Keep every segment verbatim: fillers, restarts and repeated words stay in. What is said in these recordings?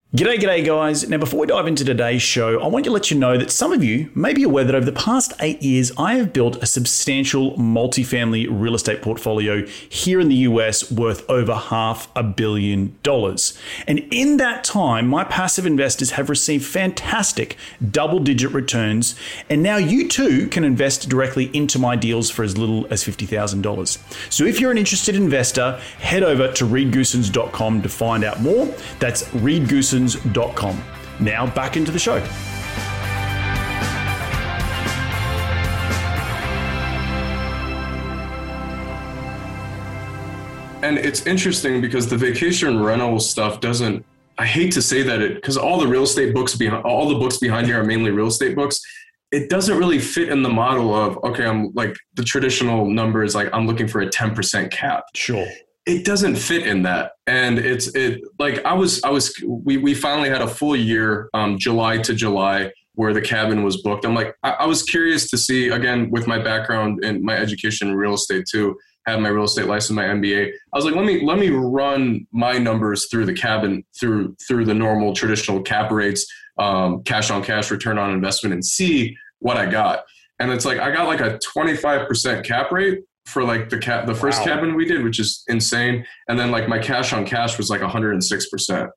G'day, g'day guys. Now before we dive into today's show, I want to let you know that some of you may be aware that over the past eight years, I have built a substantial multifamily real estate portfolio here in the U S worth over half a billion dollars. And in that time, my passive investors have received fantastic double-digit returns. And now you too can invest directly into my deals for as little as fifty thousand dollars. So if you're an interested investor, head over to reed goosens dot com to find out more. That's reed goosens dot com. Now back into the show. And it's interesting because the vacation rental stuff doesn't, I hate to say that it, because all the real estate books behind, all the books behind here are mainly real estate books. It doesn't really fit in the model of, okay, I'm like the traditional number is like, I'm looking for a ten percent cap. Sure. It doesn't fit in that. And it's it like I was I was we we finally had a full year, um, July to July, where the cabin was booked. I'm like, I, I was curious to see, again, with my background and my education in real estate too, have my real estate license, my M B A. I was like, let me let me run my numbers through the cabin, through through the normal traditional cap rates, um, cash on cash, return on investment, and see what I got. And it's like I got like a twenty-five percent cap rate for like the cap, the first wow. cabin we did, which is insane. And then like my cash on cash was like one hundred six percent.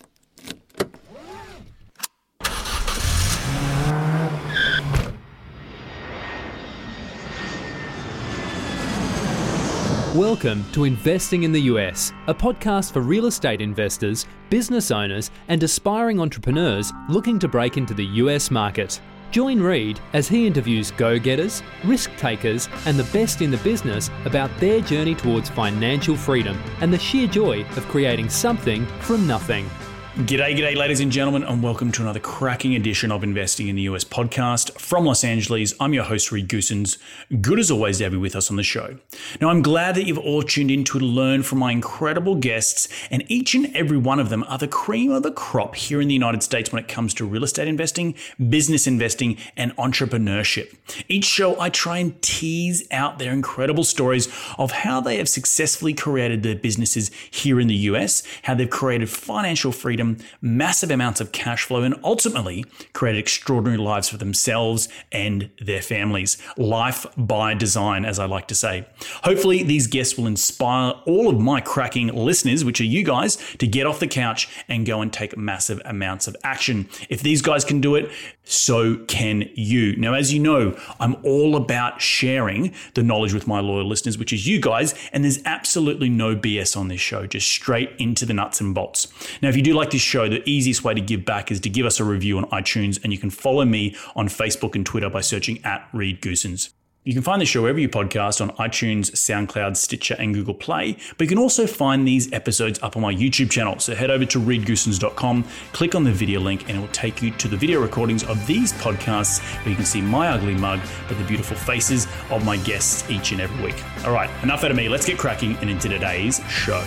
Welcome to Investing in the U S, a podcast for real estate investors, business owners, and aspiring entrepreneurs looking to break into the U S market. Join Reed as he interviews go-getters, risk-takers, and the best in the business about their journey towards financial freedom and the sheer joy of creating something from nothing. G'day, g'day, ladies and gentlemen, and welcome to another cracking edition of Investing in the U S podcast from Los Angeles. I'm your host, Reed Goosens. Good as always to have you with us on the show. Now, I'm glad that you've all tuned in to learn from my incredible guests, and each and every one of them are the cream of the crop here in the United States when it comes to real estate investing, business investing, and entrepreneurship. Each show, I try and tease out their incredible stories of how they have successfully created their businesses here in the U S, how they've created financial freedom, massive amounts of cash flow, and ultimately created extraordinary lives for themselves and their families. Life by design, as I like to say. Hopefully, these guests will inspire all of my cracking listeners, which are you guys, to get off the couch and go and take massive amounts of action. If these guys can do it, so can you. Now, as you know, I'm all about sharing the knowledge with my loyal listeners, which is you guys, and there's absolutely no B S on this show, just straight into the nuts and bolts. Now, if you do like this show, the easiest way to give back is to give us a review on iTunes, and you can follow me on Facebook and Twitter by searching at Reed Goosens. You can find the show wherever you podcast on iTunes, SoundCloud, Stitcher, and Google Play, but you can also find these episodes up on my YouTube channel. So head over to reed goosens dot com, click on the video link, and it will take you to the video recordings of these podcasts where you can see my ugly mug, but the beautiful faces of my guests each and every week. All right, enough out of me. Let's get cracking and into today's show.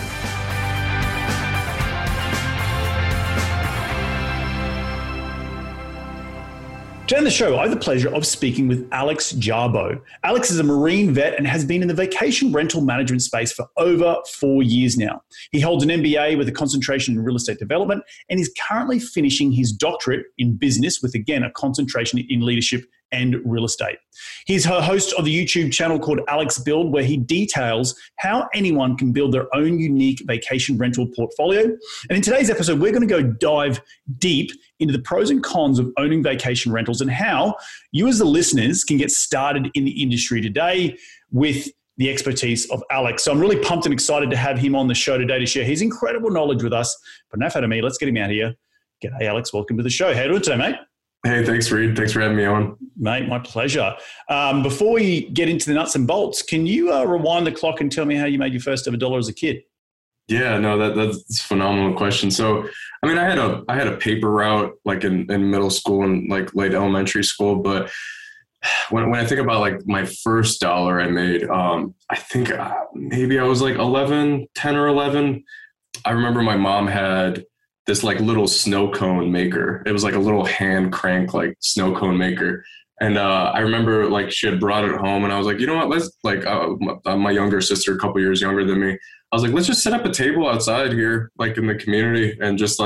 Today on the show, I have the pleasure of speaking with Alex Jarboe. Alex is a Marine vet and has been in the vacation rental management space for over four years now. He holds an M B A with a concentration in real estate development and is currently finishing his doctorate in business with, again, a concentration in leadership and real estate. He's a host of the YouTube channel called Alex Build, where he details how anyone can build their own unique vacation rental portfolio. And in today's episode, we're going to go dive deep into the pros and cons of owning vacation rentals and how you as the listeners can get started in the industry today with the expertise of Alex. So I'm really pumped and excited to have him on the show today to share his incredible knowledge with us. But enough out of me, let's get him out here. G'day, Alex. Welcome to the show. How are you doing today, mate? Hey, thanks, Reed. Thanks for having me on. Mate, my pleasure. Um, before we get into the nuts and bolts, can you uh, rewind the clock and tell me how you made your first ever dollar as a kid? Yeah, no, that that's a phenomenal question. So, I mean, I had a I had a paper route like in, in middle school and like late elementary school, but when when I think about like my first dollar I made, um, I think uh, maybe I was like eleven, ten or eleven. I remember my mom had this like little snow cone maker. It was like a little hand crank, like snow cone maker. And uh, I remember like she had brought it home and I was like, you know what, let's like uh, my, my younger sister, a couple years younger than me. I was like, let's just set up a table outside here, like in the community and just like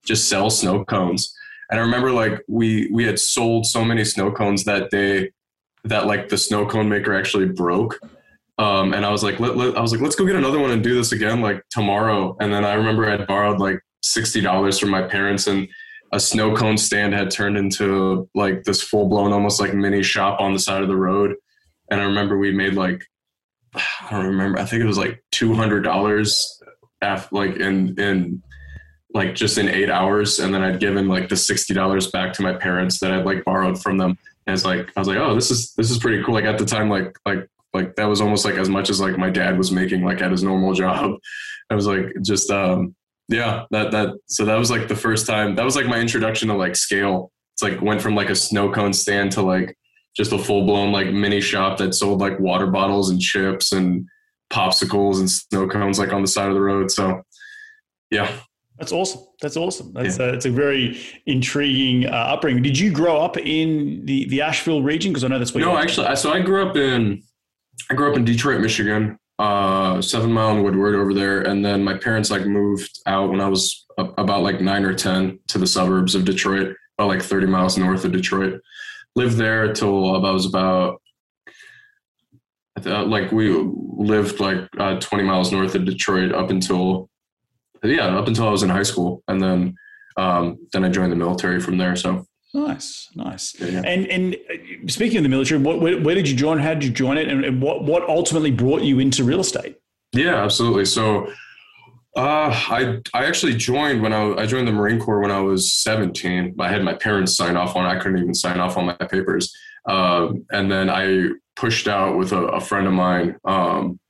just sell snow cones. And I remember like we we had sold so many snow cones that day that like the snow cone maker actually broke. Um, and I was like, let, let, I was like, let's go get another one and do this again like tomorrow. And then I remember I'd borrowed like sixty dollars from my parents, and a snow cone stand had turned into like this full blown, almost like mini shop on the side of the road. And I remember we made like, I don't remember, I think it was like two hundred dollars after, like in, in like just in eight hours. And then I'd given like the sixty dollars back to my parents that I'd like borrowed from them. And it's like, I was like, oh, this is, this is pretty cool. Like at the time, like, like, like that was almost like as much as like my dad was making like at his normal job. I was like, just, um, yeah, that, that, so that was like the first time, that was like my introduction to like scale. It's like went from like a snow cone stand to like just a full blown like mini shop that sold like water bottles and chips and popsicles and snow cones like on the side of the road. So yeah. That's awesome. That's awesome. That's yeah. a, it's a very intriguing uh, upbringing. Did you grow up in the, the Asheville region? Because I know that's where. No, actually, I, so I grew up in I grew up in Detroit, Michigan, uh, Seven Mile and Woodward over there, and then my parents like moved out when I was about like nine or ten to the suburbs of Detroit, about like thirty miles north of Detroit. Lived there till I was about uh, like we lived like uh, twenty miles north of Detroit up until. Yeah, up until I was in high school, and then um, then I joined the military from there. So nice, nice. Yeah. And and speaking of the military, what, where, where did you join? How did you join it? And, and what what ultimately brought you into real estate? Yeah, absolutely. So uh, I I actually joined when I I joined the Marine Corps when I was seventeen. I had my parents sign off on it. I couldn't even sign off on my papers, um, and then I pushed out with a, a friend of mine. Um,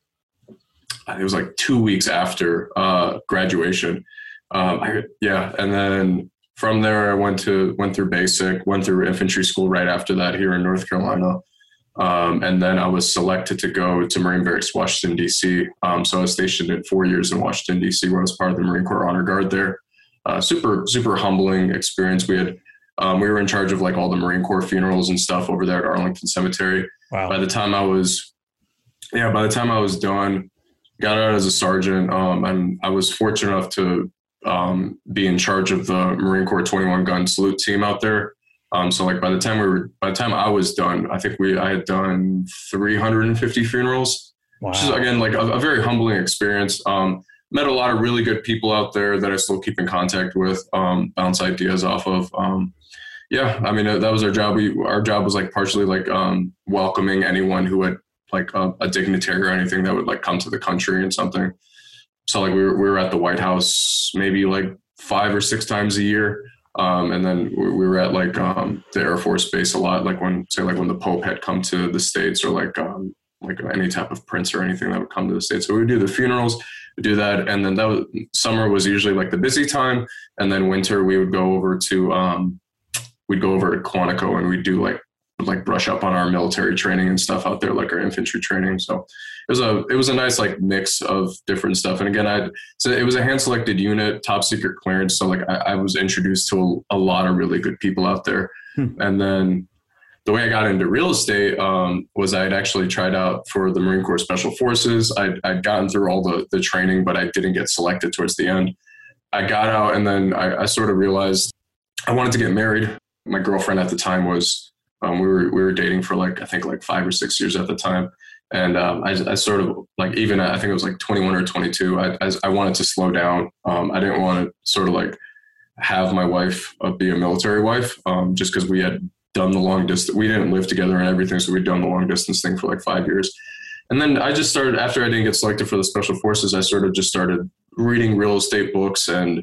It was like two weeks after uh, graduation. Um, I, yeah. And then from there, I went to, went through basic, went through infantry school right after that here in North Carolina. Um, and then I was selected to go to Marine Barracks, Washington, D C. Um, so I was stationed in four years in Washington, D C, where I was part of the Marine Corps Honor Guard there. Uh, super, super humbling experience. We had, um, we were in charge of like all the Marine Corps funerals and stuff over there at Arlington Cemetery. Wow. By the time I was, yeah, by the time I was done, got out as a sergeant, um, and I was fortunate enough to um, be in charge of the Marine Corps twenty-one gun salute team out there. Um, so like by the time we were, by the time I was done, I think we, I had done three hundred fifty funerals, wow. Which is again, like a, a very humbling experience. Um, met a lot of really good people out there that I still keep in contact with, um, bounce ideas off of. Um, yeah, I mean, that was our job. We, our job was like partially like um, welcoming anyone who had like a, a dignitary or anything that would like come to the country and something. So like we were, we were at the White House maybe like five or six times a year. Um, and then we, we were at like um, the Air Force Base a lot, like when, say like when the Pope had come to the States or like, um, like any type of prince or anything that would come to the States. So we would do the funerals, we'd do that. And then that was, summer was usually like the busy time. And then winter we would go over to, um, we'd go over to Quantico and we'd do like, like brush up on our military training and stuff out there, like our infantry training. So it was a, it was a nice like mix of different stuff. And again, I, so it was a hand selected unit, top secret clearance. So like I, I was introduced to a, a lot of really good people out there. Hmm. And then the way I got into real estate um, was I'd actually tried out for the Marine Corps Special Forces. I'd, I'd gotten through all the, the training, but I didn't get selected towards the end. I got out and then I, I sort of realized I wanted to get married. My girlfriend at the time was, Um, we were we were dating for like I think like five or six years at the time, and um, I, I sort of like even I think it was like twenty-one or twenty-two. I I, I wanted to slow down. Um, I didn't want to sort of like have my wife uh, be a military wife, um, just because we had done the long distance. We didn't live together and everything, so we'd done the long distance thing for like five years. And then I just started after I didn't get selected for the Special Forces. I sort of just started reading real estate books, and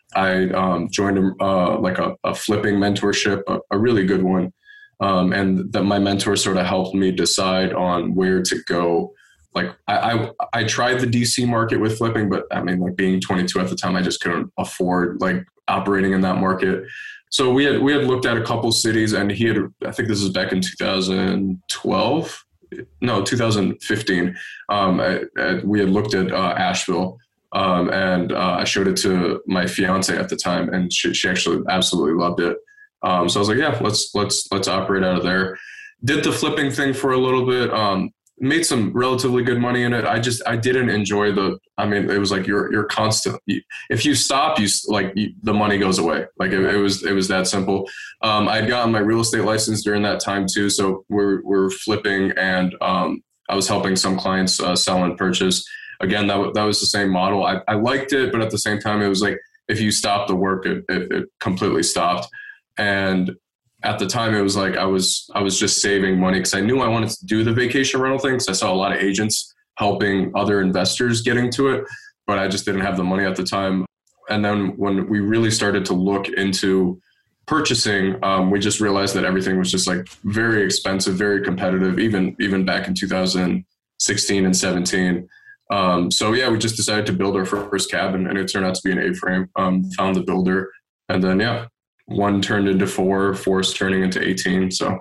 I um, joined a, uh, like a, a flipping mentorship, a, a really good one. Um, and that my mentor sort of helped me decide on where to go. Like I, I, I tried the D C market with flipping, but I mean, like being twenty-two at the time, I just couldn't afford like operating in that market. So we had, we had looked at a couple cities, and he had, I think this was back in two thousand twelve, no, two thousand fifteen. Um, I, I, we had looked at uh, Asheville. Um, and uh, I showed it to my fiance at the time, and she, she actually absolutely loved it. Um, so I was like, yeah, let's, let's, let's operate out of there. Did the flipping thing for a little bit. Um, made some relatively good money in it. I just, I didn't enjoy the, I mean, it was like, you're, you're constant. If you stop, you like you, the money goes away. Like it, it was, it was that simple. Um, I'd gotten my real estate license during that time too. So we're, we're flipping, and um, I was helping some clients uh, sell and purchase. Again, that, that was the same model. I, I liked it, but at the same time, it was like, if you stop the work, it, it, it completely stopped. And at the time, it was like I was I was just saving money because I knew I wanted to do the vacation rental thing. Because I saw a lot of agents helping other investors getting to it, but I just didn't have the money at the time. And then when we really started to look into purchasing, um, we just realized that everything was just like very expensive, very competitive, even even back in two thousand sixteen and seventeen. Um, so yeah, we just decided to build our first cabin, and it turned out to be an A-frame. Um, found the builder, and then yeah. One turned into four, four's turning into eighteen. So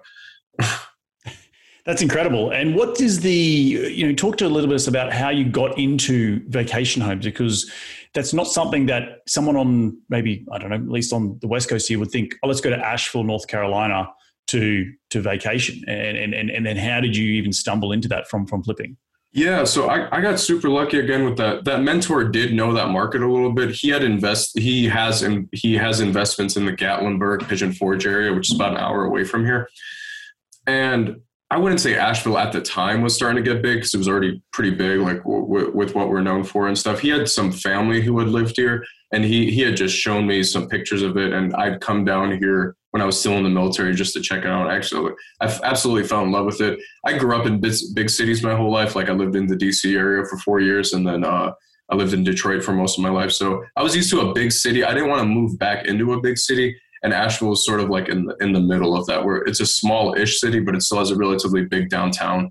that's incredible. And what is the, you know, talk to a little bit about how you got into vacation homes, because that's not something that someone on maybe, I don't know, at least on the West Coast here would think, oh, let's go to Asheville, North Carolina to, to vacation. And, and, and then how did you even stumble into that from, from flipping? Yeah, so I, I got super lucky again with that. That mentor did know that market a little bit. He had invest. He has in, he has investments in the Gatlinburg, Pigeon Forge area, which is about an hour away from here. And I wouldn't say Asheville at the time was starting to get big because it was already pretty big, like w- w- with what we're known for and stuff. He had some family who had lived here, and he he had just shown me some pictures of it. And I'd come down here when I was still in the military just to check it out. Actually, I absolutely fell in love with it. I grew up in big, big cities my whole life. Like I lived in the D C area for four years, and then uh, I lived in Detroit for most of my life. So I was used to a big city. I didn't want to move back into a big city. And Asheville is sort of like in the, in the middle of that, where it's a small-ish city, but it still has a relatively big downtown.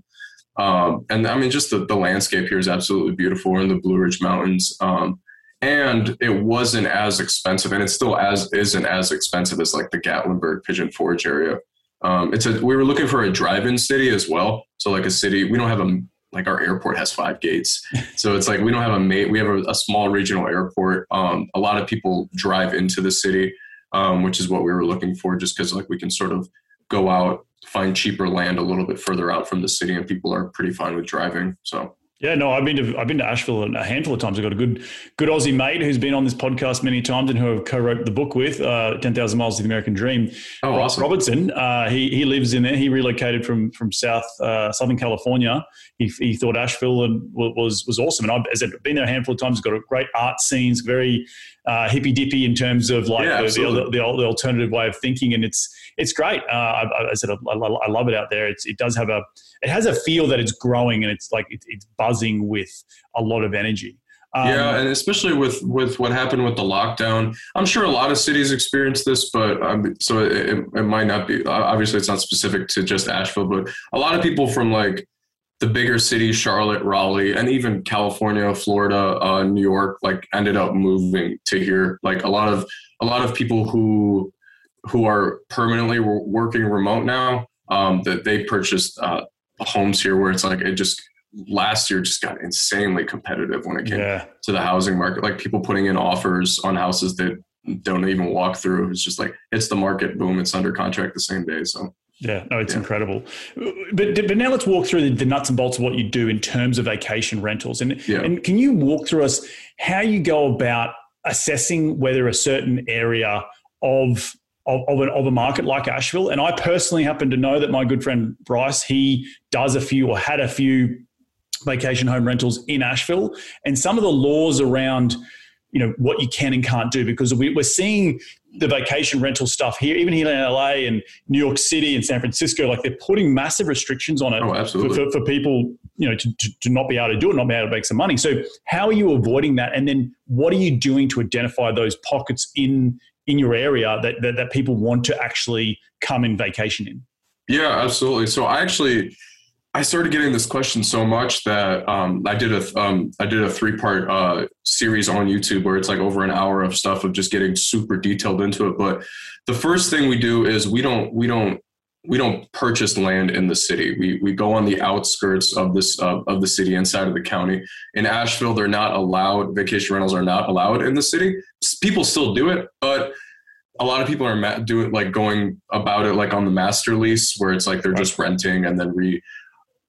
Um, and I mean, just the, the landscape here is absolutely beautiful. We're in the Blue Ridge Mountains. Um, and it wasn't as expensive, and it still as isn't as expensive as like the Gatlinburg, Pigeon Forge area. Um, it's a, we were looking for a drive-in city as well. So like a city, we don't have a, like our airport has five gates. So it's like, we don't have a mate. We have a, a small regional airport. Um, a lot of people drive into the city. Um, which is what we were looking for, just because like we can sort of go out, find cheaper land a little bit further out from the city, and people are pretty fine with driving. So yeah, no, I've been to I've been to Asheville a handful of times. I've got a good good Aussie mate who's been on this podcast many times and who I co-wrote the book with, uh, ten thousand Miles to the American Dream. Oh, Ross awesome. Robertson, uh, he he lives in there. He relocated from from South uh, Southern California. He he thought Asheville was was awesome, and I've as I've been there a handful of times. It's got a great art scenes, very uh, hippy dippy in terms of like yeah, the, the, the, the alternative way of thinking, and it's it's great. Uh, I, I said I, I love it out there. It's, it does have a it has a feel that it's growing, and it's like it, it's buzzing with a lot of energy. Um, yeah, and especially with, with what happened with the lockdown, I'm sure a lot of cities experienced this, but um, so it, it might not be, obviously it's not specific to just Asheville, but a lot of people from like the bigger cities, Charlotte, Raleigh, and even California, Florida, uh, New York, like ended up moving to here. Like a lot of, a lot of people who, who are permanently working remote now, um, that they purchased uh, homes here where it's like, it just, last year just got insanely competitive when it came yeah. to the housing market. Like people putting in offers on houses that don't even walk through. It's just like, it's the market, boom, it's under contract the same day. So yeah, no, it's yeah. incredible. But but now let's walk through the, the nuts and bolts of what you do in terms of vacation rentals. And, yeah. and can you walk through us how you go about assessing whether a certain area of Of, of, an, of a market like Asheville? And I personally happen to know that my good friend Bryce, he does a few or had a few vacation home rentals in Asheville, and some of the laws around, you know, what you can and can't do, because we, we're seeing the vacation rental stuff here, even here in L A and New York City and San Francisco, like they're putting massive restrictions on it oh, absolutely. For, for, for people, you know, to, to, to not be able to do it, not be able to make some money. So how are you avoiding that? And then what are you doing to identify those pockets in in your area that, that that people want to actually come and vacation in? Yeah, absolutely. So I actually, I started getting this question so much that um, I did a um, I did a three part uh, series on YouTube where it's like over an hour of stuff of just getting super detailed into it. But the first thing we do is we don't we don't we don't purchase land in the city. We we go on the outskirts of this uh, of the city, inside of the county. In Asheville, they're not allowed. Vacation rentals are not allowed in the city. People still do it, but a lot of people are ma- doing like going about it like on the master lease, where it's like they're just renting and then re.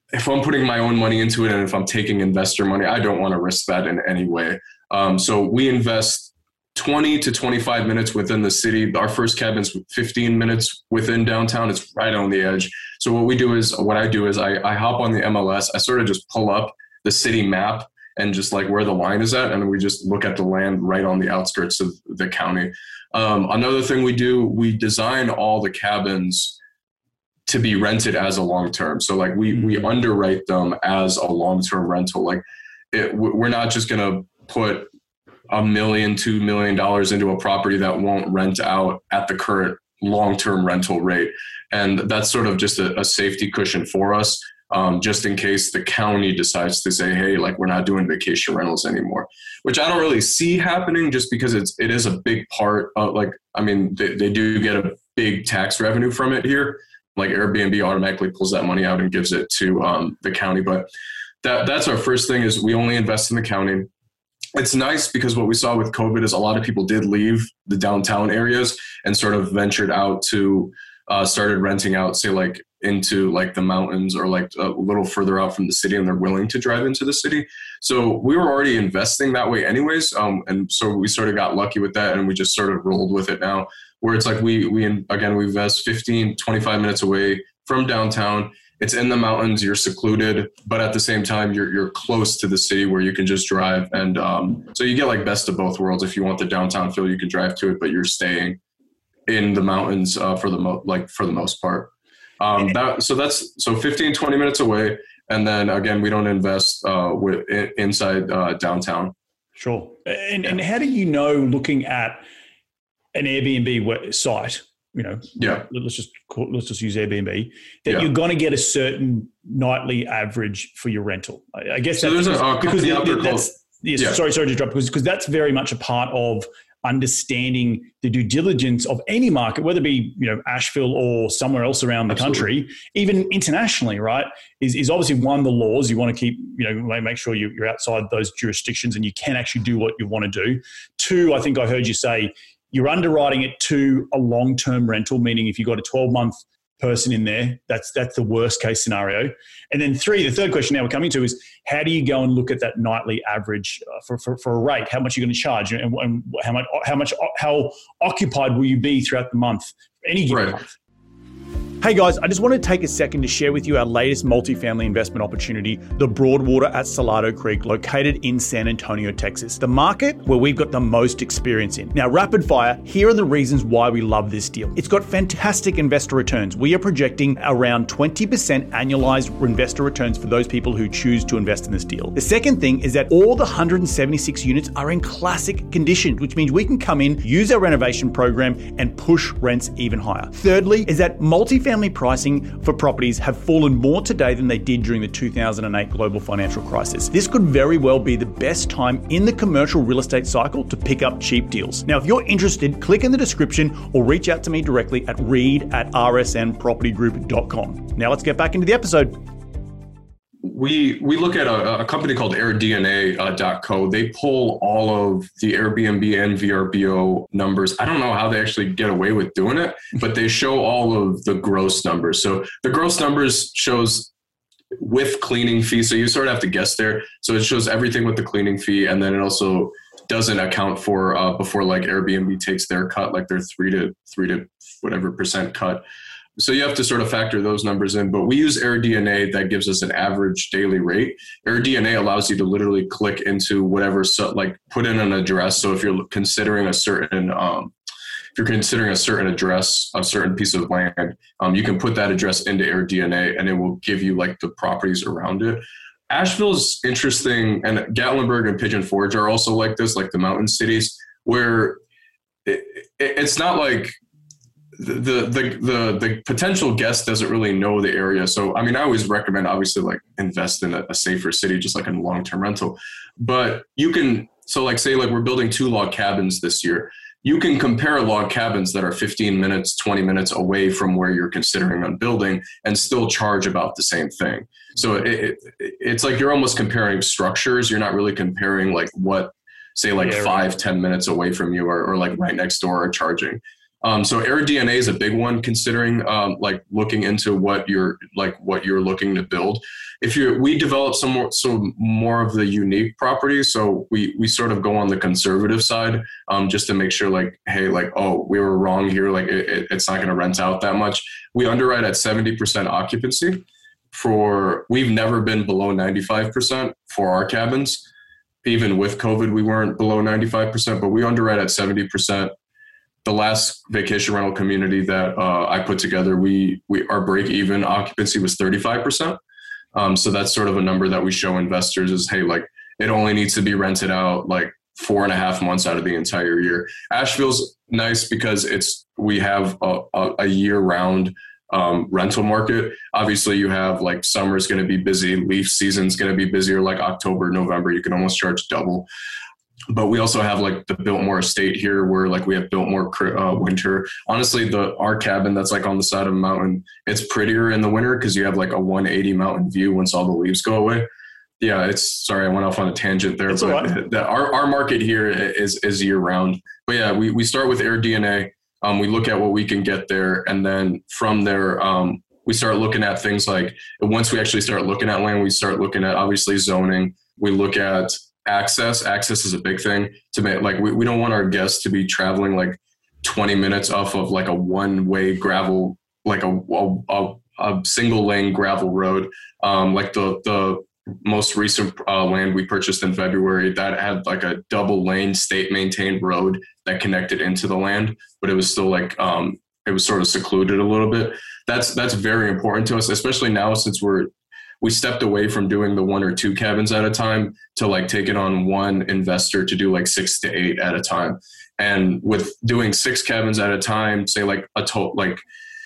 if I'm putting my own money into it and if I'm taking investor money, I don't want to risk that in any way. Um, so we invest twenty to twenty-five minutes within the city. Our first cabin's fifteen minutes within downtown. It's right on the edge. So what we do is, what I do is I, I hop on the M L S. I sort of just pull up the city map and just like where the line is at. And we just look at the land right on the outskirts of the county. Um, another thing we do, we design all the cabins to be rented as a long-term. So like we, we underwrite them as a long-term rental. Like it, we're not just going to put a million, two million dollars into a property that won't rent out at the current long-term rental rate. And that's sort of just a, a safety cushion for us, um, just in case the county decides to say, hey, like we're not doing vacation rentals anymore, which I don't really see happening just because it's, it is a big part of like, I mean, they, they do get a big tax revenue from it here. Like Airbnb automatically pulls that money out and gives it to um, the county. But that that's our first thing is we only invest in the county. It's nice because what we saw with COVID is a lot of people did leave the downtown areas and sort of ventured out to uh, started renting out, say like into like the mountains or like a little further out from the city, and they're willing to drive into the city. So we were already investing that way anyways. Um, and so we sort of got lucky with that and we just sort of rolled with it now, where it's like we, we again, we invest fifteen, twenty-five minutes away from downtown. It's in the mountains, you're secluded, but at the same time, you're you're close to the city where you can just drive. And um, so you get like best of both worlds. If you want the downtown feel, you can drive to it, but you're staying in the mountains uh, for the mo- like for the most part. Um, that so that's so fifteen, twenty minutes away. And then again, we don't invest uh, with in, inside uh, downtown. Sure. And yeah. and how do you know, looking at an Airbnb site, you know, yeah. let's just call, let's just use Airbnb, that yeah. you're going to get a certain nightly average for your rental? I, I guess so that's there's because, a, a because out there that's, called, yes, yeah. sorry, sorry to interrupt, because, because that's very much a part of understanding the due diligence of any market, whether it be, you know, Asheville or somewhere else around the Absolutely. country, even internationally, right, is, is obviously one, the laws. You want to keep, you know, make sure you're outside those jurisdictions and you can actually do what you want to do. Two, I think I heard you say, you're underwriting it to a long-term rental, meaning if you've got a twelve-month person in there, that's that's the worst case scenario. And then three, the third question now we're coming to is, how do you go and look at that nightly average uh, for, for, for a rate? How much are you going to charge, and, and how much how much how occupied will you be throughout the month, any given right. month? Hey guys, I just want to take a second to share with you our latest multifamily investment opportunity, the Broadwater at Salado Creek, located in San Antonio, Texas, the market where we've got the most experience in. Now, rapid fire, here are the reasons why we love this deal. It's got fantastic investor returns. We are projecting around twenty percent annualized investor returns for those people who choose to invest in this deal. The second thing is that all the one hundred seventy-six units are in classic condition, which means we can come in, use our renovation program, and push rents even higher. Thirdly is that multifamily pricing for properties have fallen more today than they did during the two thousand eight global financial crisis. This could very well be the best time in the commercial real estate cycle to pick up cheap deals. Now, if you're interested, click in the description or reach out to me directly at reed at r s n property group dot com. Now let's get back into the episode. We we look at a, a company called air D N A dot co. They pull all of the Airbnb and V R B O numbers. I don't know how they actually get away with doing it, but they show all of the gross numbers. So the gross numbers shows with cleaning fee. So you sort of have to guess there. So it shows everything with the cleaning fee, and then it also doesn't account for uh, before like Airbnb takes their cut, like their three to three to whatever percent cut. So you have to sort of factor those numbers in, but we use AirDNA that gives us an average daily rate. AirDNA allows you to literally click into whatever, so, like put in an address. So if you're considering a certain, um, if you're considering a certain address, a certain piece of land, um, you can put that address into AirDNA and it will give you like the properties around it. Asheville's interesting, and Gatlinburg and Pigeon Forge are also like this, like the mountain cities, where it, it, it's not like, The, the the the potential guest doesn't really know the area. So, I mean, I always recommend, obviously, like invest in a, a safer city, just like in long-term rental. But you can, so like say like we're building two log cabins this year. You can compare log cabins that are fifteen minutes, twenty minutes away from where you're considering on building and still charge about the same thing. So it, it, it's like you're almost comparing structures. You're not really comparing like what, say like yeah, five, right. ten minutes away from you or, or like right next door are charging. Um, so AirDNA is a big one, considering um, like looking into what you're like what you're looking to build. If you we develop some more so more of the unique properties, so we we sort of go on the conservative side, um, just to make sure like, hey, like, oh, we were wrong here, like it, it, it's not going to rent out that much. We underwrite at seventy percent occupancy. For we've never been below ninety-five percent for our cabins. Even with COVID, we weren't below ninety-five percent, but we underwrite at seventy percent. The last vacation rental community that uh, I put together, we we our break even occupancy was thirty-five percent. Um, so that's sort of a number that we show investors is, hey, like it only needs to be rented out like four and a half months out of the entire year. Asheville's nice because it's we have a, a, a year round um, rental market. Obviously, you have like summer is going to be busy, leaf season is going to be busier, like October, November. You can almost charge double. But we also have like the Biltmore estate here where like we have Biltmore uh, winter. Honestly, the our cabin that's like on the side of a mountain, it's prettier in the winter because you have like a one eighty mountain view once all the leaves go away. Yeah, it's sorry, I went off on a tangent there, it's but right. the, our, our market here is is year round. But yeah, we, we start with AirDNA. Um, we look at what we can get there. And then from there, um, we start looking at things like once we actually start looking at land, we start looking at obviously zoning. We look at access. Access is a big thing to make, like, we, we don't want our guests to be traveling like twenty minutes off of like a one way gravel, like a, a, a single lane gravel road. Um, like the, the most recent uh, land we purchased in February that had like a double lane state maintained road that connected into the land, but it was still like, um, it was sort of secluded a little bit. That's, that's very important to us, especially now since we're, we stepped away from doing the one or two cabins at a time to like take it on one investor to do like six to eight at a time. And with doing six cabins at a time, say like a total, like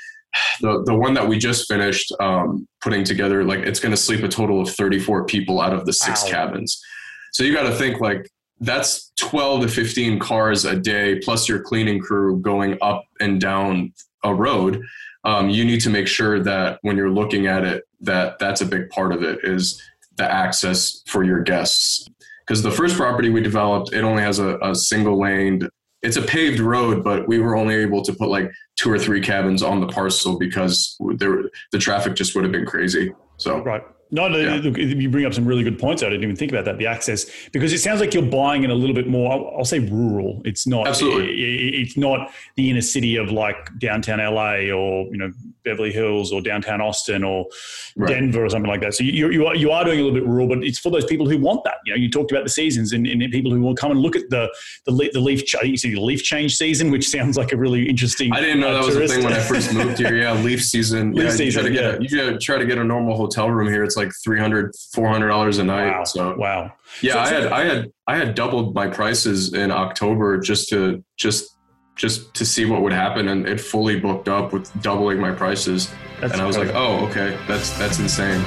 the, the one that we just finished um, putting together, like it's going to sleep a total of thirty-four people out of the six wow. cabins. So you got to think like that's twelve to fifteen cars a day, plus your cleaning crew going up and down a road. Um, you need to make sure that when you're looking at it, that that's a big part of it is the access for your guests. Because the first property we developed, it only has a, a single lane. It's a paved road, but we were only able to put like two or three cabins on the parcel because there, the traffic just would have been crazy. So right. No, no, yeah. Look, you bring up some really good points. I didn't even think about that, the access, because it sounds like you're buying in a little bit more, I'll, I'll say rural. It's not, Absolutely. It, it's not the inner city of like downtown L A or, you know, Beverly Hills or downtown Austin or right. Denver or something like that. So you, you, are, you are doing a little bit rural, but it's for those people who want that. You know, you talked about the seasons and, and people who will come and look at the the, the leaf, I think you said the leaf change season, which sounds like a really interesting. I didn't know that was a thing when I first moved here. Yeah, leaf season. Leaf yeah, season, you try to yeah. get a, you gotta try to get a normal hotel room here. It's like three hundred, four hundred dollars a night. Wow. So wow. Yeah, so, I so, had I had I had doubled my prices in October just to just just to see what would happen, and it fully booked up with doubling my prices. That's and I was crazy. Like, oh, okay, that's that's insane.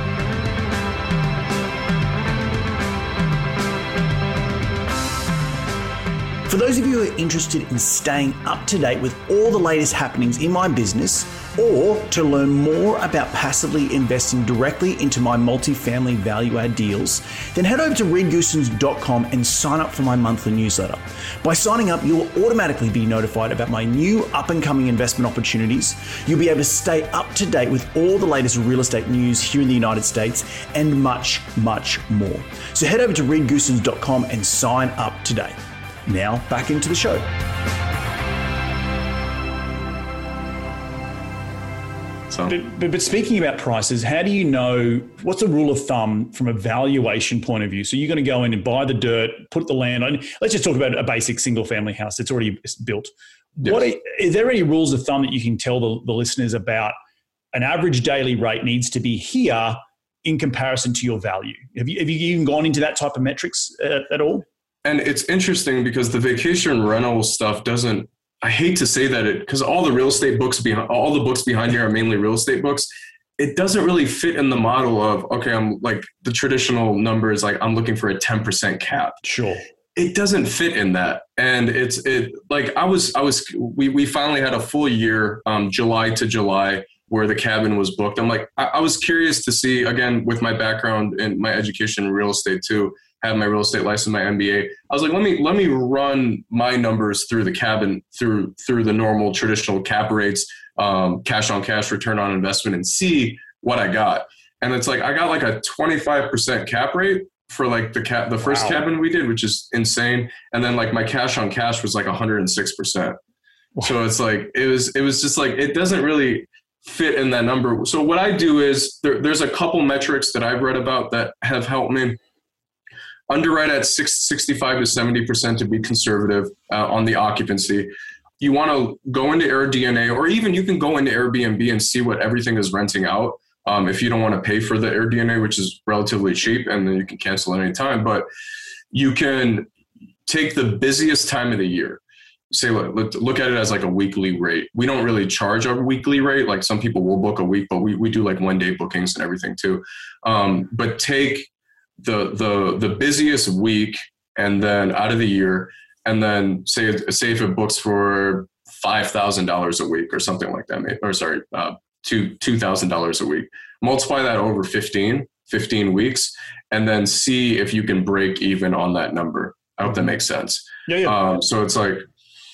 For those of you who are interested in staying up to date with all the latest happenings in my business, or to learn more about passively investing directly into my multifamily value add deals, then head over to reed goosens dot com and sign up for my monthly newsletter. By signing up, you'll automatically be notified about my new up and coming investment opportunities. You'll be able to stay up to date with all the latest real estate news here in the United States and much, much more. So head over to reed goosens dot com and sign up today. Now back into the show. So. But, but, but speaking about prices, how do you know, what's a rule of thumb from a valuation point of view? So you're going to go in and buy the dirt, put the land on. Let's just talk about a basic single family house that's already built. Yes. What are, are there any rules of thumb that you can tell the, the listeners about an average daily rate needs to be here in comparison to your value? Have you, have you even gone into that type of metrics at, at all? And it's interesting because the vacation rental stuff doesn't, I hate to say that it, because all the real estate books behind, all the books behind here are mainly real estate books. It doesn't really fit in the model of, okay, I'm like the traditional number is like, I'm looking for a ten percent cap. Sure. It doesn't fit in that. And it's, it like, I was, I was, we, we finally had a full year, um, July to July, where the cabin was booked. I'm like, I, I was curious to see, again, with my background and my education in real estate too, have my real estate license, my M B A. I was like, let me let me run my numbers through the cabin, through through the normal traditional cap rates, um, cash on cash, return on investment, and see what I got. And it's like I got like a twenty-five percent cap rate for like the cap, the first wow. cabin we did, which is insane. And then like my cash on cash was like one hundred six percent. Wow. So it's like it was it was just like it doesn't really fit in that number. So what I do is there, there's a couple metrics that I've read about that have helped me. Underwrite at six, sixty-five to seventy percent to be conservative uh, on the occupancy. You want to go into AirDNA, or even you can go into Airbnb and see what everything is renting out. Um, if you don't want to pay for the AirDNA, which is relatively cheap, and then you can cancel at any time, but you can take the busiest time of the year. Say, look, look at it as like a weekly rate. We don't really charge a weekly rate. Like some people will book a week, but we, we do like one day bookings and everything too. Um, but take the the the busiest week and then out of the year, and then say say if it books for five thousand dollars a week or something like that, or sorry, uh, two two thousand dollars a week. Multiply that over fifteen, fifteen weeks, and then see if you can break even on that number. I hope that makes sense. Yeah, yeah. Um, so it's like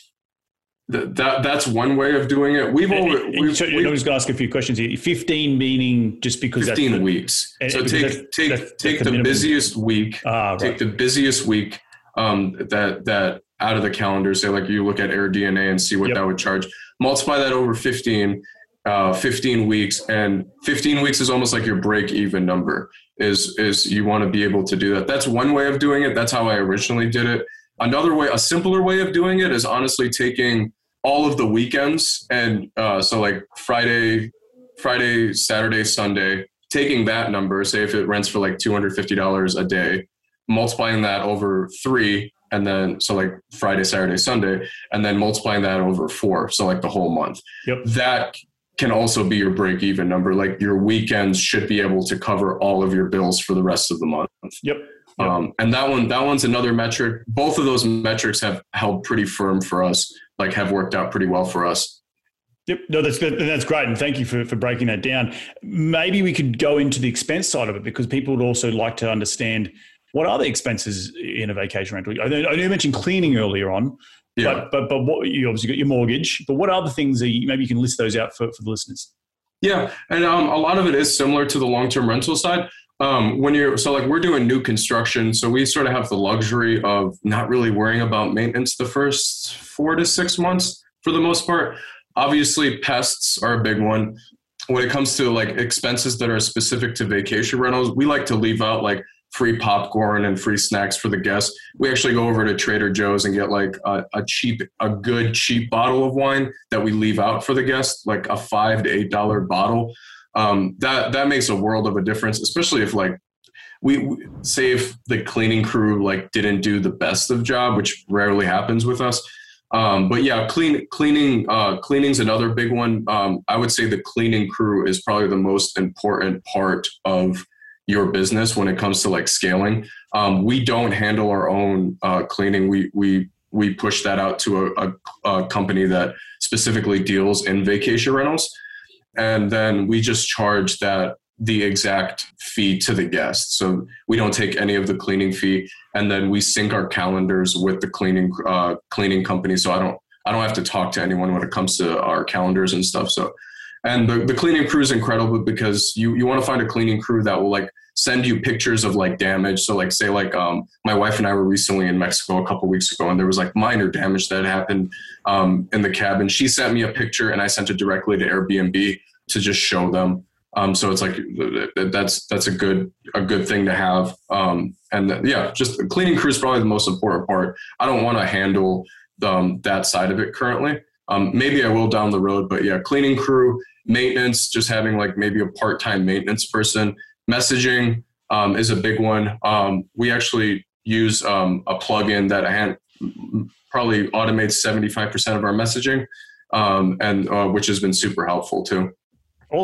th- that. That's one way of doing it. We've always. We've, so, we've, I'm just going to ask a few questions here. Fifteen meaning just because fifteen that's the, weeks. And, so and take that's, take that's, take that's the, the busiest week. Ah, right. Take the busiest week. Um, that that out of the calendar. Say like you look at AirDNA and see what Yep. that would charge. Multiply that over fifteen. Uh, fifteen weeks, and fifteen weeks is almost like your break even number is, is you want to be able to do that. That's one way of doing it. That's how I originally did it. Another way, a simpler way of doing it is honestly taking all of the weekends. And uh, so like Friday, Friday, Saturday, Sunday, taking that number, say if it rents for like two hundred fifty dollars a day, multiplying that over three, and then so like Friday, Saturday, Sunday, and then multiplying that over four. So like the whole month. Yep. That can also be your break even number. Like your weekends should be able to cover all of your bills for the rest of the month. Yep. Yep. Um, and that one, that one's another metric. Both of those metrics have held pretty firm for us, like have worked out pretty well for us. Yep. No, that's that's great. And thank you for, for breaking that down. Maybe we could go into the expense side of it, because people would also like to understand what are the expenses in a vacation rental. I know, I know you mentioned cleaning earlier on. Yeah. But but but what, you obviously got your mortgage. But what other things are you, maybe you can list those out for, for the listeners? Yeah, and um, a lot of it is similar to the long-term rental side. Um, when you're so like we're doing new construction, so we sort of have the luxury of not really worrying about maintenance the first four to six months for the most part. Obviously, pests are a big one. When it comes to like expenses that are specific to vacation rentals, we like to leave out like free popcorn and free snacks for the guests. We actually go over to Trader Joe's and get like a, a cheap, a good cheap bottle of wine that we leave out for the guests, like a five to eight dollar bottle. Um, that that makes a world of a difference, especially if like we, we say if the cleaning crew like didn't do the best of job, which rarely happens with us. Um, but yeah, clean cleaning uh, cleaning's another big one. Um, I would say the cleaning crew is probably the most important part of your business when it comes to like scaling. Um, we don't handle our own uh, cleaning. We we we push that out to a, a, a company that specifically deals in vacation rentals, and then we just charge that the exact fee to the guest. So we don't take any of the cleaning fee, and then we sync our calendars with the cleaning uh, cleaning company. So I don't I don't have to talk to anyone when it comes to our calendars and stuff. So. And the, the cleaning crew is incredible because you, you want to find a cleaning crew that will like send you pictures of like damage. So like say like um, my wife and I were recently in Mexico a couple of weeks ago, and there was like minor damage that happened um, in the cabin. She sent me a picture and I sent it directly to Airbnb to just show them. Um, so it's like that's that's a good a good thing to have. Um, and the, yeah, just the cleaning crew is probably the most important part. I don't want to handle um, that side of it currently. Um, maybe I will down the road, but yeah, cleaning crew, maintenance, just having like maybe a part-time maintenance person. Messaging um, is a big one. Um, we actually use um, a plugin that I had, probably automates seventy-five percent of our messaging, um, and uh, which has been super helpful too. Awesome.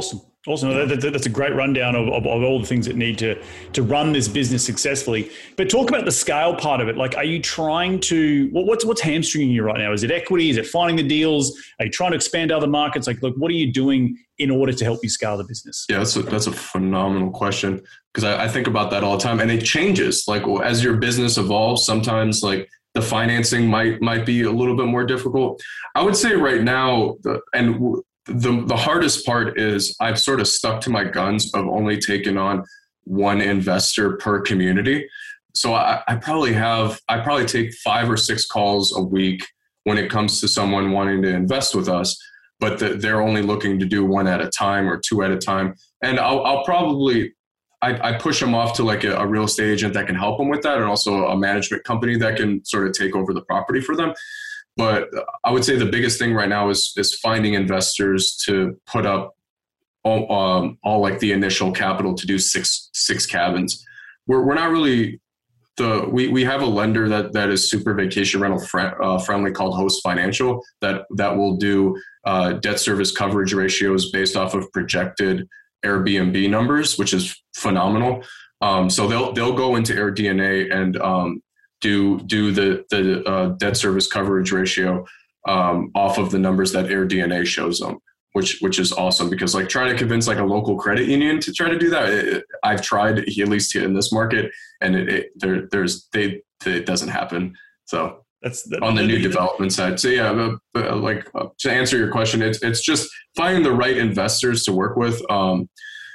Awesome. That, that, that's a great rundown of, of, of all the things that need to to run this business successfully. But talk about the scale part of it. Like, are you trying to, what, what's what's hamstringing you right now? Is it equity? Is it finding the deals? Are you trying to expand other markets? Like, look, what are you doing in order to help you scale the business? Yeah, that's a, that's a phenomenal question, because I, I think about that all the time, and it changes. Like, as your business evolves, sometimes like the financing might might be a little bit more difficult. I would say right now, the, and the the hardest part is I've sort of stuck to my guns of only taking on one investor per community. So I, I probably have, I probably take five or six calls a week when it comes to someone wanting to invest with us, but the, they're only looking to do one at a time or two at a time. And I'll, I'll probably, I, I push them off to like a, a real estate agent that can help them with that, and also a management company that can sort of take over the property for them. But I would say the biggest thing right now is is finding investors to put up all, um, all like the initial capital to do six six cabins. We're we're not really the we we have a lender that that is super vacation rental fr- uh, friendly called Host Financial that that will do uh, debt service coverage ratios based off of projected Airbnb numbers, which is phenomenal. Um, so they'll they'll go into AirDNA and um, do do the the uh, debt service coverage ratio um, off of the numbers that AirDNA shows them, which which is awesome, because like trying to convince like a local credit union to try to do that, it, I've tried at least here in this market, and it, it there there's they it doesn't happen. So that's that, on the that, new that, development side. So yeah, but, but like uh, to answer your question, it's it's just finding the right investors to work with. Um,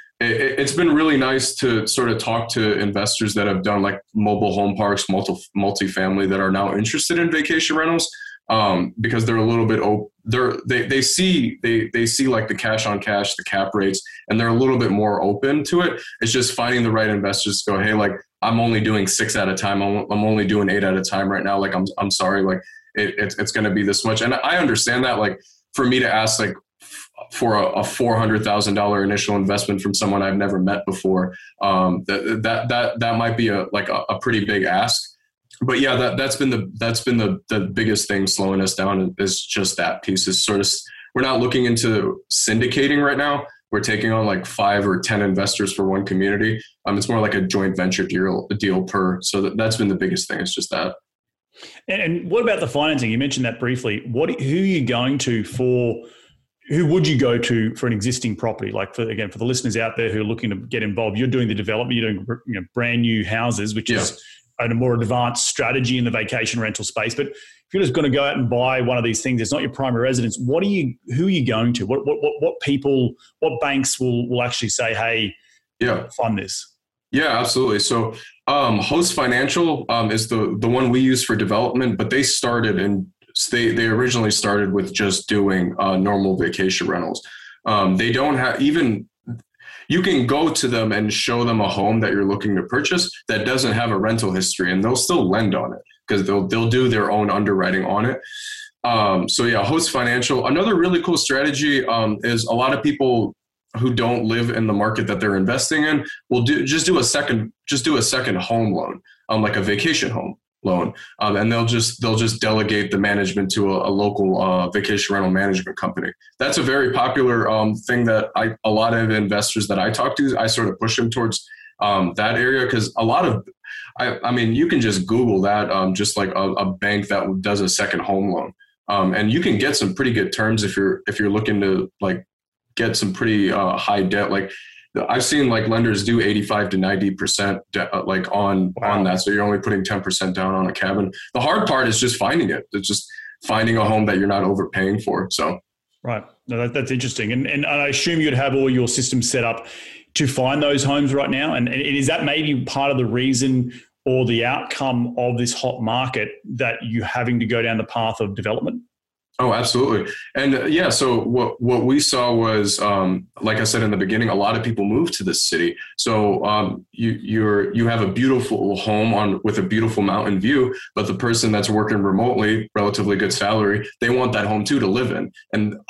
it, it's been really nice to sort of talk to investors that have done like mobile home parks, multi multifamily that are now interested in vacation rentals. Um, because they're a little bit, op- they're, they, they see, they, they see like the cash on cash, the cap rates, and they're a little bit more open to it. It's just finding the right investors to go, hey, like I'm only doing six at a time. I'm, I'm only doing eight at a time right now. Like, I'm, I'm sorry, like it, it's, it's going to be this much. And I understand that, like for me to ask like for a, a four hundred thousand dollars initial investment from someone I've never met before, um, that, that, that, that might be a, like a, a pretty big ask. But yeah, that, that's been the that's been the, the biggest thing slowing us down, is just that piece. Is sort of, we're not looking into syndicating right now. We're taking on like five or ten investors for one community. Um, it's more like a joint venture deal deal per. So that, that's been the biggest thing. It's just that. And, and what about the financing? You mentioned that briefly. What who are you going to for? Who would you go to for an existing property? Like for again, for the listeners out there who are looking to get involved, you're doing the development. You're doing you know, brand new houses, which yeah. is a more advanced strategy in the vacation rental space. But if you're just going to go out and buy one of these things, it's not your primary residence. What are you, who are you going to? What, what, what, what people, what banks will, will actually say, hey, yeah, fund this? Yeah, absolutely. So um, Host Financial um, is the, the one we use for development, but they started and they, they originally started with just doing uh, normal vacation rentals. Um, they don't have even, you can go to them and show them a home that you're looking to purchase that doesn't have a rental history, and they'll still lend on it because they'll they'll do their own underwriting on it. Um, so yeah, Host Financial. Another really cool strategy um, is a lot of people who don't live in the market that they're investing in will do just do a second just do a second home loan, um, like a vacation home loan, um, and they'll just they'll just delegate the management to a, a local uh, vacation rental management company. That's a very popular um, thing that I a lot of investors that I talk to, I sort of push them towards um, that area, because a lot of I, I mean you can just Google that, um, just like a, a bank that does a second home loan, um, and you can get some pretty good terms if you're if you're looking to like get some pretty uh, high debt. Like I've seen like lenders do eighty-five to ninety percent de- like on, wow. on that. So you're only putting ten percent down on a cabin. The hard part is just finding it. It's just finding a home that you're not overpaying for. So. Right. No, that, that's interesting. And, and I assume you'd have all your systems set up to find those homes right now. And, and is that maybe part of the reason or the outcome of this hot market that you're having to go down the path of development? Oh, absolutely. And uh, yeah, so what what we saw was, um, like I said in the beginning, a lot of people moved to this city. So um, you you're you have a beautiful home on with a beautiful mountain view, but the person that's working remotely, relatively good salary, they want that home too to live in. And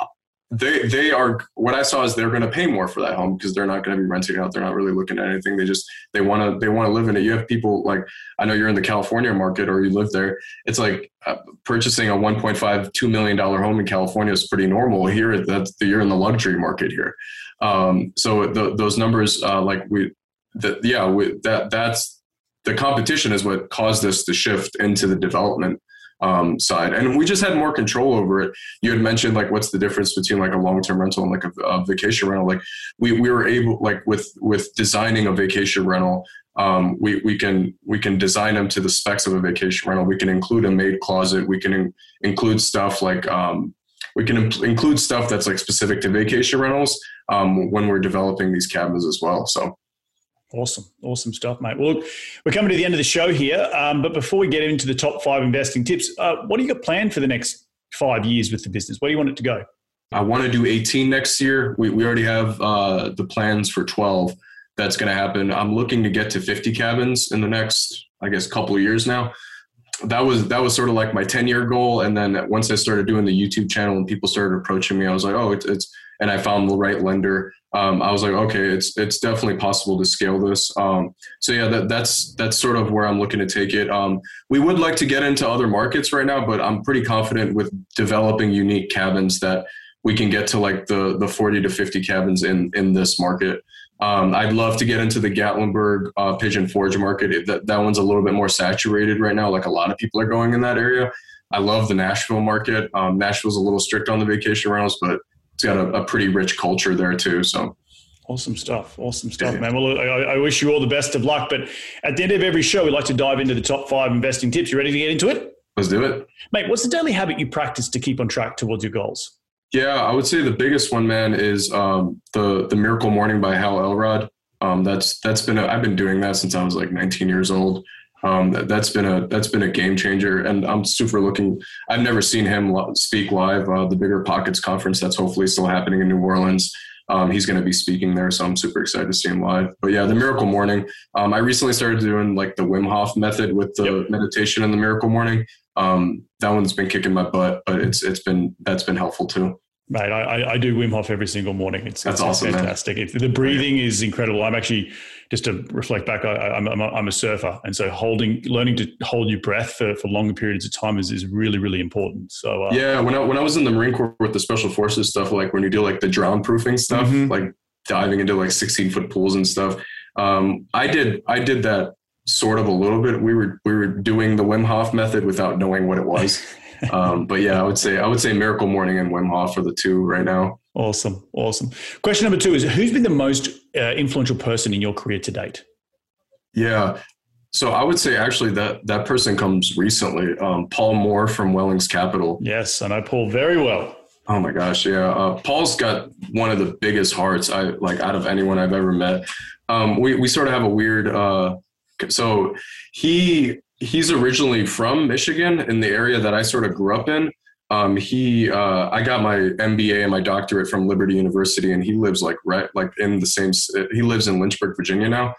they they are, what I saw is they're going to pay more for that home because they're not going to be renting it out. They're not really looking at anything. They just, they want to, they want to live in it. You have people like, I know you're in the California market or you live there. It's like uh, purchasing a one point five, two million dollars home in California is pretty normal. Here, that's the, you're in the luxury market here. Um, so the, those numbers, uh, like we, the, yeah, we, that that's the competition is what caused us to shift into the development um, side. And we just had more control over it. You had mentioned like, what's the difference between like a long-term rental and like a, a vacation rental? Like we, we were able, like with, with designing a vacation rental, um, we, we can, we can design them to the specs of a vacation rental. We can include a maid closet. We can in, include stuff like, um, we can imp- include stuff that's like specific to vacation rentals um, when we're developing these cabins as well. So. Awesome. Awesome stuff, mate. Well, look, we're coming to the end of the show here. Um, but before we get into the top five investing tips, uh, what do you got planned for the next five years with the business? Where do you want it to go? I want to do eighteen next year. We we already have uh, the plans for twelve. That's going to happen. I'm looking to get to fifty cabins in the next, I guess, couple of years now. That was that was sort of like my ten year goal. And then once I started doing the YouTube channel and people started approaching me, I was like, oh, it's, it's and I found the right lender. Um, I was like, okay, it's it's definitely possible to scale this. Um, so yeah, that, that's that's sort of where I'm looking to take it. Um, we would like to get into other markets right now, but I'm pretty confident with developing unique cabins that we can get to like the the forty to fifty cabins in in this market. Um, I'd love to get into the Gatlinburg uh, Pigeon Forge market. It, that that one's a little bit more saturated right now. Like a lot of people are going in that area. I love the Nashville market. Um, Nashville's a little strict on the vacation rentals, but it's got a, a pretty rich culture there too. So awesome stuff. Awesome stuff, yeah. man. Well, I, I wish you all the best of luck. But at the end of every show, we like to dive into the top five investing tips. You ready to get into it? Let's do it. Mate, what's the daily habit you practice to keep on track towards your goals? Yeah, I would say the biggest one, man, is um, the the Miracle Morning by Hal Elrod. Um, that's that's been a, I've been doing that since I was like nineteen years old. Um, that, that's been a that's been a game changer, and I'm super looking. I've never seen him speak live. Uh, the Bigger Pockets conference that's hopefully still happening in New Orleans. Um, he's going to be speaking there, so I'm super excited to see him live. But yeah, the Miracle Morning. Um, I recently started doing like the Wim Hof method with the yep. meditation in the Miracle Morning. Um, that one's been kicking my butt, but it's it's been that's been helpful too. Mate, I, I do Wim Hof every single morning. It's, That's it's awesome, fantastic. It, the breathing is incredible. I'm actually, just to reflect back, I, I'm, I'm, a, I'm a surfer. And so holding, learning to hold your breath for, for longer periods of time is, is really, really important. So uh, yeah, when I, when I was in the Marine Corps with the Special Forces stuff, like when you do like the drown proofing stuff, mm-hmm. like diving into like sixteen foot pools and stuff, um, I did, I did that sort of a little bit. We were, we were doing the Wim Hof method without knowing what it was. um, but yeah, I would say, I would say Miracle Morning and Wim Hof are the two right now. Awesome. Awesome. Question number two is, who's been the most uh, influential person in your career to date? Yeah. So I would say actually that that person comes recently, um, Paul Moore from Wellings Capital. Yes. I know Paul very well. Oh my gosh. Yeah. Uh, Paul's got one of the biggest hearts I like out of anyone I've ever met. Um, we, we sort of have a weird, uh, so he, he's originally from Michigan in the area that I sort of grew up in. Um, he, uh, I got my M B A and my doctorate from Liberty University, and he lives like right, like in the same, he lives in Lynchburg, Virginia now.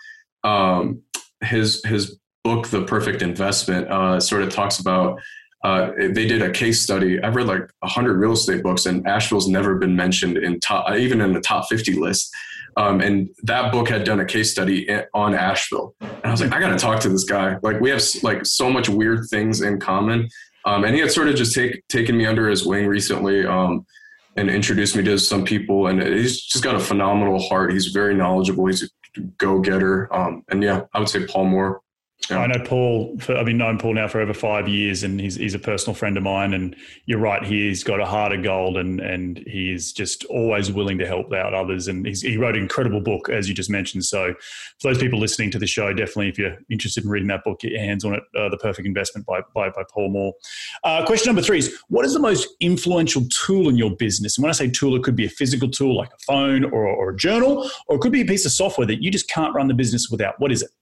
Um, his, his book, The Perfect Investment, uh, sort of talks about, uh, they did a case study. I've read like a hundred real estate books, and Asheville's never been mentioned in top, even in the top fifty list. Um, and that book had done a case study on Asheville. And I was like, I got to talk to this guy. Like we have like so much weird things in common. Um, and he had sort of just take, taken me under his wing recently um, and introduced me to some people. And he's just got a phenomenal heart. He's very knowledgeable. He's a go-getter. Um, and yeah, I would say Paul Moore. Yeah. I know Paul, for, I've been known Paul now for over five years, and he's he's a personal friend of mine. And you're right, he's got a heart of gold, and and he is just always willing to help out others. And he's, he wrote an incredible book, as you just mentioned. So for those people listening to the show, definitely, if you're interested in reading that book, get your hands on it, uh, The Perfect Investment by, by, by Paul Moore. Uh, question number three is, what is the most influential tool in your business? And when I say tool, it could be a physical tool like a phone or, or a journal, or it could be a piece of software that you just can't run the business without. What is it?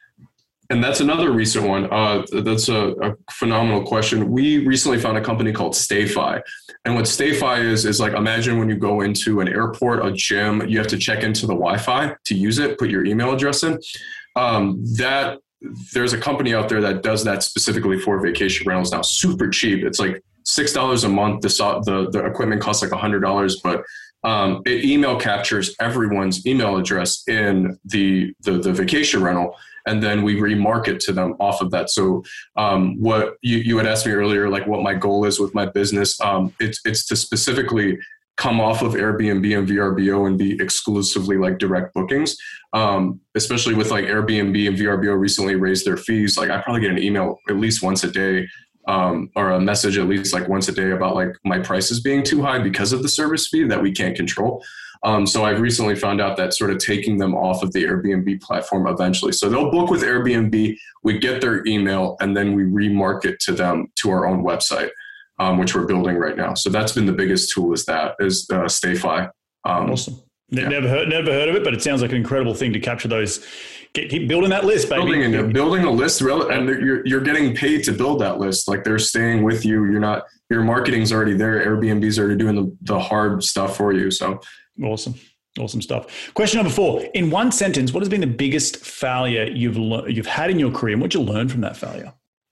And that's another recent one. Uh, that's a, a phenomenal question. We recently found a company called StayFi. And what StayFi is, is like, imagine when you go into an airport, a gym, you have to check into the Wi-Fi to use it, put your email address in. Um, that there's a company out there that does that specifically for vacation rentals now, super cheap. It's like six dollars a month. The, the, the equipment costs like one hundred dollars, but um, it email captures everyone's email address in the, the, the vacation rental. And then we remarket to them off of that. So um, what you, you had asked me earlier, like what my goal is with my business, um, it's, it's to specifically come off of Airbnb and V R B O and be exclusively like direct bookings. Um, especially with like Airbnb and V R B O recently raised their fees. Like I probably get an email at least once a day um, or a message at least like once a day about like my prices being too high because of the service fee that we can't control. Um, so I've recently found out that sort of taking them off of the Airbnb platform eventually. So they'll book with Airbnb, we get their email, and then we remarket to them to our own website, um, which we're building right now. So that's been the biggest tool is that, is uh, StayFi. Um, awesome. Yeah. Never heard, never heard of it, but it sounds like an incredible thing to capture those. Get, keep building that list, baby. Building, and building a list, and you're you're getting paid to build that list. Like they're staying with you. You're not. Your marketing's already there. Airbnb's already doing the, the hard stuff for you. So awesome, awesome stuff. Question number four: in one sentence, what has been the biggest failure you've le- you've had in your career, and what did you learn from that failure?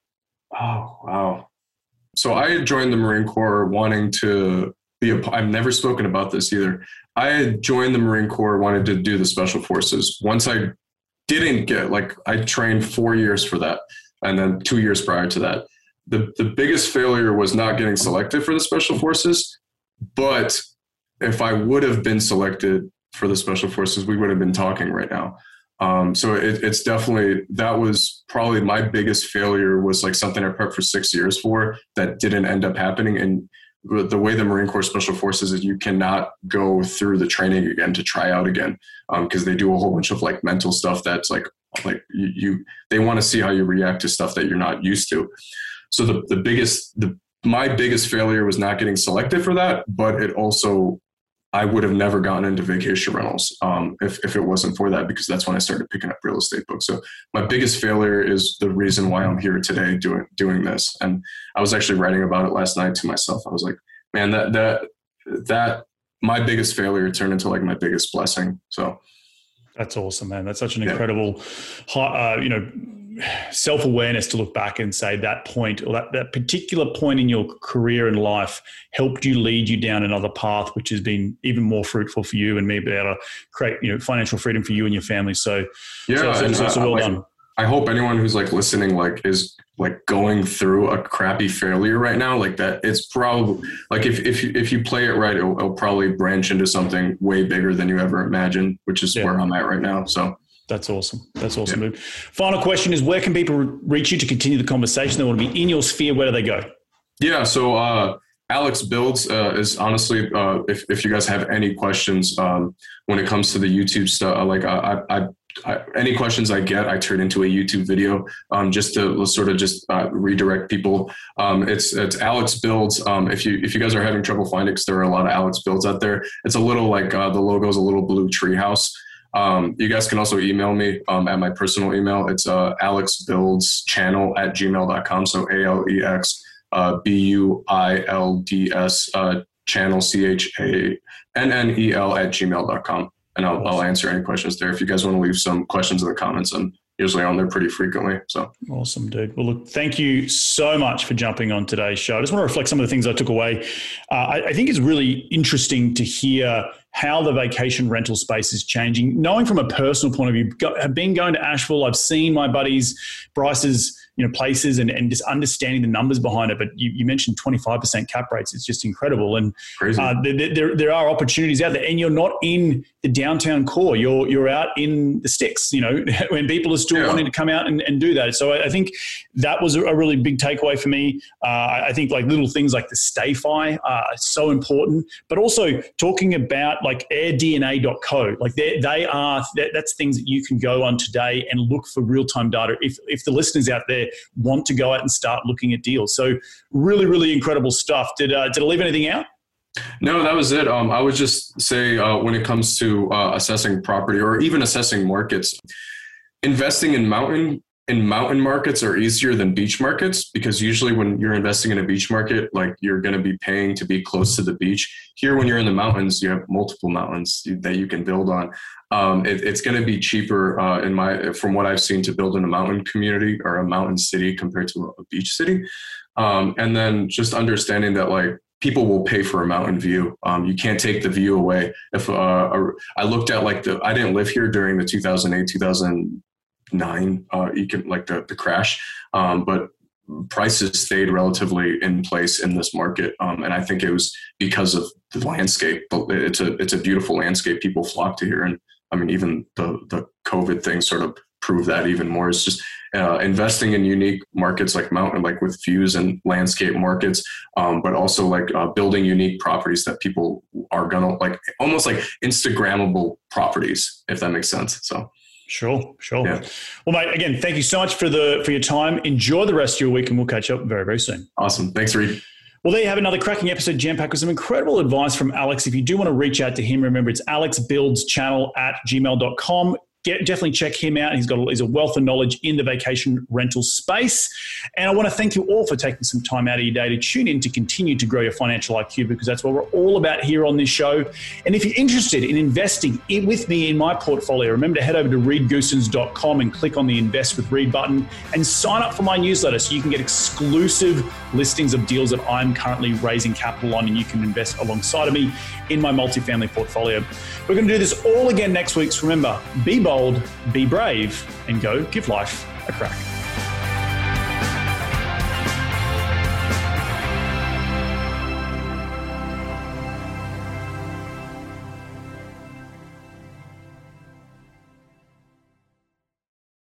Oh wow! So I had joined the Marine Corps wanting to be a. I've never spoken about this either. I had joined the Marine Corps, wanted to do the Special Forces. Once I didn't get, like, I trained four years for that, and then two years prior to that. The the biggest failure was not getting selected for the Special Forces. But if I would have been selected for the Special Forces, we would have been talking right now. Um, so it, it's definitely, that was probably my biggest failure, was like something I prepped for six years for that didn't end up happening. And the way the Marine Corps Special Forces is, you cannot go through the training again to try out again, because um, they do a whole bunch of like mental stuff that's like like you, you they want to see how you react to stuff that you're not used to. So the the biggest the my biggest failure was not getting selected for that, but it also, I would have never gotten into vacation rentals um, if if it wasn't for that, because that's when I started picking up real estate books. So my biggest failure is the reason why I'm here today doing doing this. And I was actually writing about it last night to myself. I was like, man, that that that my biggest failure turned into like my biggest blessing. So that's awesome, man. That's such an incredible, uh, you know, self-awareness to look back and say that point, or that, that particular point in your career and life helped you lead you down another path, which has been even more fruitful for you and me, be able to create, you know, financial freedom for you and your family. So, yeah, so, so, so, so well like, done. I hope anyone who's like listening, like is like going through a crappy failure right now, like that, it's probably like, if, if, you, if you play it right, it'll, it'll probably branch into something way bigger than you ever imagined, which is yeah. where I'm at right now. So that's awesome. That's awesome. Yeah. Final question is, where can people reach you to continue the conversation? They want to be in your sphere. Where do they go? Yeah. So, uh, Alex Builds uh, is honestly, uh, if, if you guys have any questions um, when it comes to the YouTube stuff, like I, I, I, any questions I get, I turn into a YouTube video um, just to sort of just uh, redirect people. Um, it's it's Alex Builds. Um, if you if you guys are having trouble finding it, because there are a lot of Alex Builds out there, it's a little like uh, the logo is a little blue treehouse. Um, you guys can also email me um, at my personal email. It's uh, alexbuildschannel at gmail dot com. So A L E X uh, B U I L D S uh, channel, C H A N N E L at gmail dot com. And I'll, I'll answer any questions there. If you guys want to leave some questions in the comments, I'm usually on there pretty frequently. So awesome, dude. Well, look, thank you so much for jumping on today's show. I just want to reflect some of the things I took away. Uh, I, I think it's really interesting to hear how the vacation rental space is changing. Knowing from a personal point of view, go, I've been going to Asheville. I've seen my buddies, Bryce's, you know, places and, and just understanding the numbers behind it. But you, you mentioned twenty-five percent cap rates. It's just incredible. And uh, there, there, there are opportunities out there, and you're not in the downtown core. You're, you're out in the sticks, you know, when people are still yeah. wanting to come out and, and do that. So I, I think that was a really big takeaway for me. Uh, I think like little things like the StayFi are so important, but also talking about like air D N A dot co. Like they, they are, that's things that you can go on today and look for real-time data. If, if the listeners out there want to go out and start looking at deals. So really, really incredible stuff. Did, uh, did I leave anything out? No, that was it. Um, I would just say uh, when it comes to uh, assessing property or even assessing markets, investing in mountain in mountain markets are easier than beach markets, because usually when you're investing in a beach market, like you're going to be paying to be close to the beach. Here, when you're in the mountains, you have multiple mountains that you can build on. Um, it, it's going to be cheaper uh, in my, from what I've seen, to build in a mountain community or a mountain city compared to a beach city. Um, and then just understanding that like people will pay for a mountain view. Um, you can't take the view away. If uh, I looked at like the, I didn't live here during the two thousand eight, two thousand nine, uh, you can like the, the crash, um, but prices stayed relatively in place in this market. Um, and I think it was because of the landscape. It's a, it's a beautiful landscape. People flock to here. And I mean, even the, the COVID thing sort of proved that even more. It's just uh, investing in unique markets like mountain, like with views and landscape markets, um, but also like uh, building unique properties that people are gonna like, almost like Instagrammable properties, if that makes sense. So. Sure, sure. Yeah. Well, mate, again, thank you so much for the for your time. Enjoy the rest of your week, and we'll catch up very, very soon. Awesome. Thanks, Reed. Well, there you have another cracking episode jam-packed with some incredible advice from Alex. If you do want to reach out to him, remember it's alex builds channel at gmail dot com. Get, definitely check him out. He's got a, he's a wealth of knowledge in the vacation rental space. And I want to thank you all for taking some time out of your day to tune in to continue to grow your financial I Q, because that's what we're all about here on this show. And if you're interested in investing in, with me in my portfolio, remember to head over to reed goosens dot com and click on the Invest with Reed button and sign up for my newsletter so you can get exclusive listings of deals that I'm currently raising capital on, and you can invest alongside of me in my multifamily portfolio. We're going to do this all again next week. So remember, be bold, be brave, and go give life a crack.